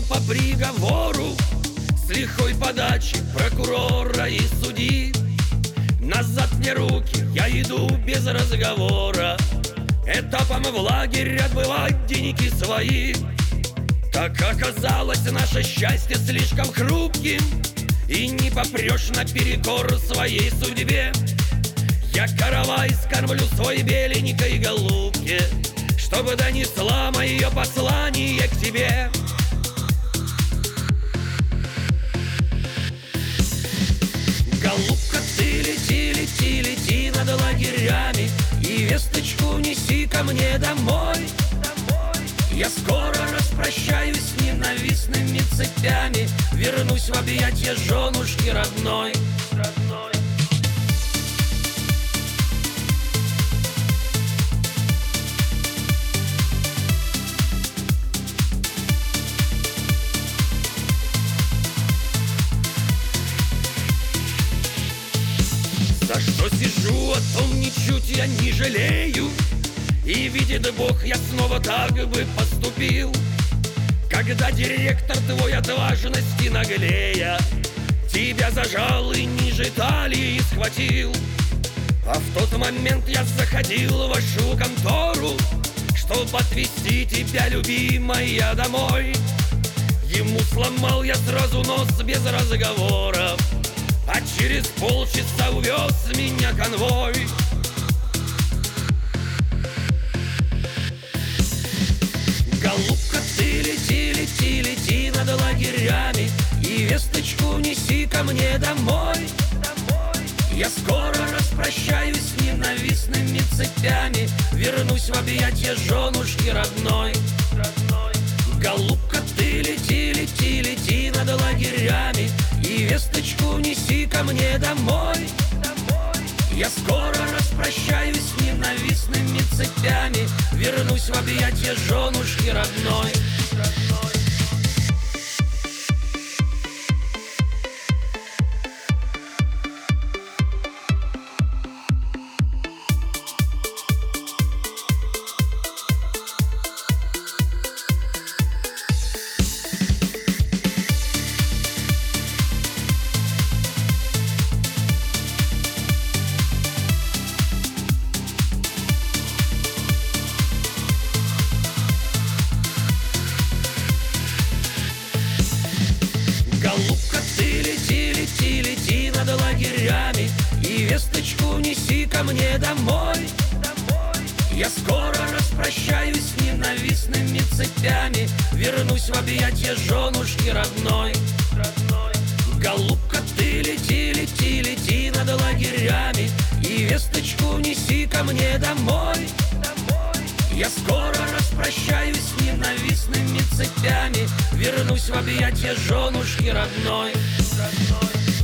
по приговору, с лихой подачи прокурора и судьи. Назад мне руки, я иду без разговора, этапом в лагерь отбывать деньги свои. Как оказалось, наше счастье слишком хрупким, и не попрешь наперекор своей судьбе. Я каравай скормлю свой беленькой голубке, чтобы донесла мое послание к тебе. Голубка, ты лети, лети, лети над лагерями, и весточку неси ко мне домой. Я скоро распрощаюсь с ненавистными цепями, вернусь в объятия женушки родной. За что сижу, о том ничуть я не жалею, и видит Бог, я снова так бы поступил. Когда директор твой от важности наглея тебя зажал и ниже талии схватил. А в тот момент я заходил в вашу контору, чтоб отвезти тебя, любимая, домой. Ему сломал я сразу нос без разговоров, а через полчаса увез меня конвой. Голубка, ты лети, лети, лети над лагерями, и весточку неси ко мне домой. Я скоро распрощаюсь с ненавистными цепями, вернусь в объятия женушки родной. Голубка, ты лети, лети, лети над лагерями, и весточку неси ко мне домой. Я скоро распрощаюсь с ненавистными цепями, вернусь в объятия женушки родной. Голубка, ты лети, лети, лети над лагерями, и весточку неси ко мне домой. Я скоро распрощаюсь с ненавистными цепями, вернусь в объятия женушки родной. Голубка, ты лети, лети, лети над лагерями, и весточку неси ко мне домой. Я скоро распрощаюсь с ненавистными цепями, вернусь в объятия женушки родной.